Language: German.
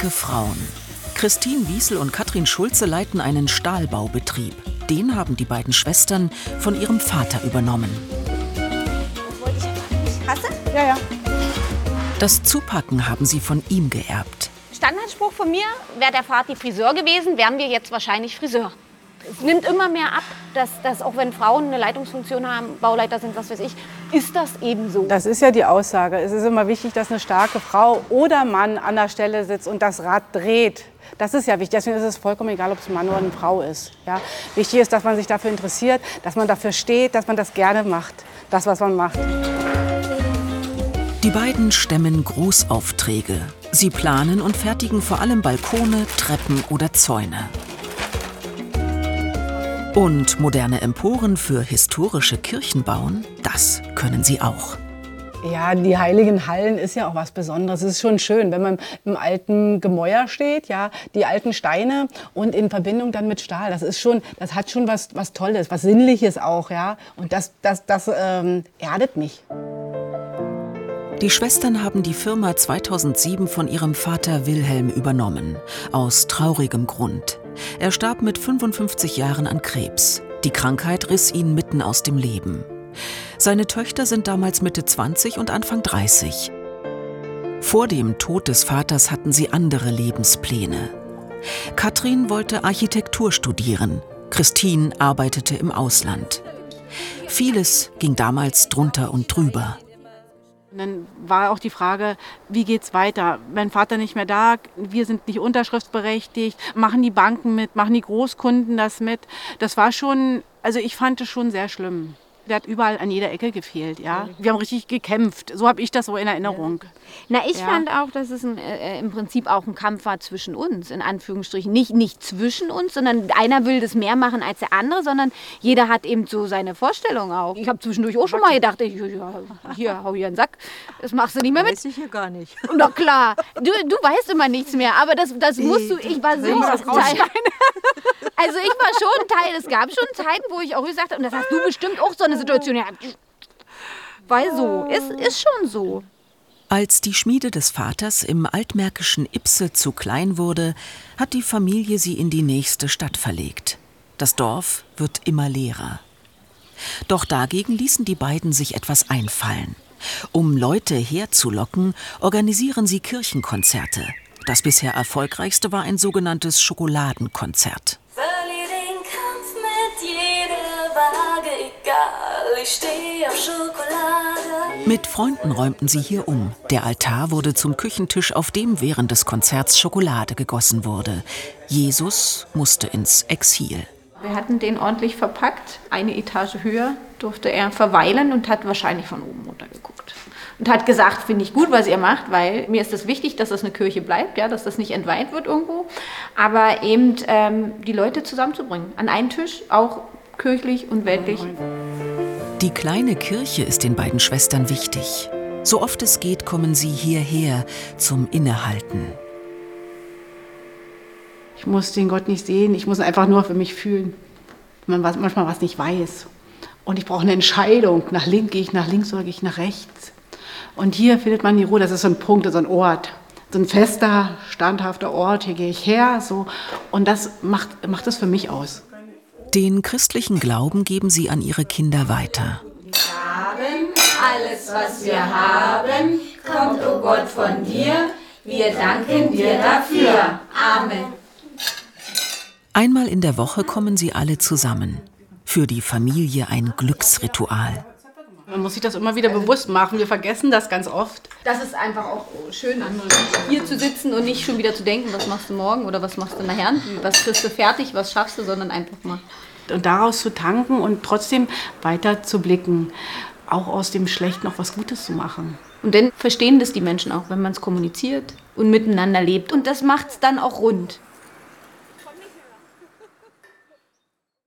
Starke Frauen. Christine Wiesel und Katrin Schulze leiten einen Stahlbaubetrieb. Den haben die beiden Schwestern von ihrem Vater übernommen. Hast du? Ja. Das Zupacken haben sie von ihm geerbt. Standardspruch von mir, wäre der Vati Friseur gewesen, wären wir jetzt wahrscheinlich Friseur. Es nimmt immer mehr ab, dass auch wenn Frauen eine Leitungsfunktion haben, Bauleiter sind, was weiß ich, ist das eben so. Das ist ja die Aussage. Es ist immer wichtig, dass eine starke Frau oder Mann an der Stelle sitzt und das Rad dreht. Das ist ja wichtig. Deswegen ist es vollkommen egal, ob es ein Mann oder eine Frau ist. Ja? Wichtig ist, dass man sich dafür interessiert, dass man dafür steht, dass man das gerne macht, das, was man macht. Die beiden stemmen Großaufträge. Sie planen und fertigen vor allem Balkone, Treppen oder Zäune. Und moderne Emporen für historische Kirchen bauen, das können sie auch. Ja, die heiligen Hallen ist ja auch was Besonderes. Es ist schon schön, wenn man im alten Gemäuer steht, ja, die alten Steine und in Verbindung dann mit Stahl. Das hat schon was Tolles, was Sinnliches auch, ja. Und das erdet mich. Die Schwestern haben die Firma 2007 von ihrem Vater Wilhelm übernommen. Aus traurigem Grund. Er starb mit 55 Jahren an Krebs. Die Krankheit riss ihn mitten aus dem Leben. Seine Töchter sind damals Mitte 20 und Anfang 30. Vor dem Tod des Vaters hatten sie andere Lebenspläne. Katrin wollte Architektur studieren. Christine arbeitete im Ausland. Vieles ging damals drunter und drüber. Und dann war auch die Frage, wie geht's weiter? Mein Vater nicht mehr da, wir sind nicht unterschriftsberechtigt, machen die Banken mit, machen die Großkunden das mit? Das war schon, also ich fand es schon sehr schlimm. Der hat überall an jeder Ecke gefehlt, ja. Wir haben richtig gekämpft, so habe ich das so in Erinnerung. Na, ich fand auch, dass es im Prinzip auch ein Kampf war zwischen uns, in Anführungsstrichen. Nicht zwischen uns, sondern einer will das mehr machen als der andere, sondern jeder hat eben so seine Vorstellung auch. Ich habe zwischendurch auch schon mal gedacht, hier, hau hier einen Sack, das machst du nicht mehr mit. Weiß ich hier gar nicht. Na klar, du weißt immer nichts mehr, aber das musst du, ich war so Teil. Also ich war schon Teil, es gab schon Zeiten, wo ich auch gesagt habe, und das hast du bestimmt auch so eine Situation, ja, weil so, es ist schon so. Als die Schmiede des Vaters im altmärkischen Ipse zu klein wurde, hat die Familie sie in die nächste Stadt verlegt. Das Dorf wird immer leerer. Doch dagegen ließen die beiden sich etwas einfallen. Um Leute herzulocken, organisieren sie Kirchenkonzerte. Das bisher erfolgreichste war ein sogenanntes Schokoladenkonzert. Verlier den Kampf mit jeder Waage, egal, ich stehe auf Schokolade. Mit Freunden räumten sie hier um. Der Altar wurde zum Küchentisch, auf dem während des Konzerts Schokolade gegossen wurde. Jesus musste ins Exil. Wir hatten den ordentlich verpackt. Eine Etage höher durfte er verweilen und hat wahrscheinlich von oben runter geguckt. Und hat gesagt, finde ich gut, was ihr macht, weil mir ist es wichtig, dass das eine Kirche bleibt, ja, dass das nicht entweiht wird irgendwo. Aber eben die Leute zusammenzubringen. An einen Tisch, auch kirchlich und weltlich. Die kleine Kirche ist den beiden Schwestern wichtig. So oft es geht, kommen sie hierher zum Innehalten. Ich muss den Gott nicht sehen, ich muss ihn einfach nur für mich fühlen. Wenn man manchmal was nicht weiß. Und ich brauche eine Entscheidung. Nach links gehe ich nach links oder gehe ich nach rechts. Und hier findet man die Ruhe, das ist so ein Punkt, so ein Ort. So ein fester, standhafter Ort, hier gehe ich her. So. Und das macht es für mich aus. Den christlichen Glauben geben sie an ihre Kinder weiter. Alles, was wir haben, kommt, oh Gott, von dir. Wir danken dir dafür. Amen. Einmal in der Woche kommen sie alle zusammen. Für die Familie ein Glücksritual. Man muss sich das immer wieder bewusst machen. Wir vergessen das ganz oft. Das ist einfach auch schön, hier zu sitzen und nicht schon wieder zu denken, was machst du morgen oder was machst du nachher, was kriegst du fertig, was schaffst du, sondern einfach mal. Und daraus zu tanken und trotzdem weiter zu blicken. Auch aus dem Schlechten noch was Gutes zu machen. Und dann verstehen das die Menschen auch, wenn man es kommuniziert und miteinander lebt. Und das macht es dann auch rund.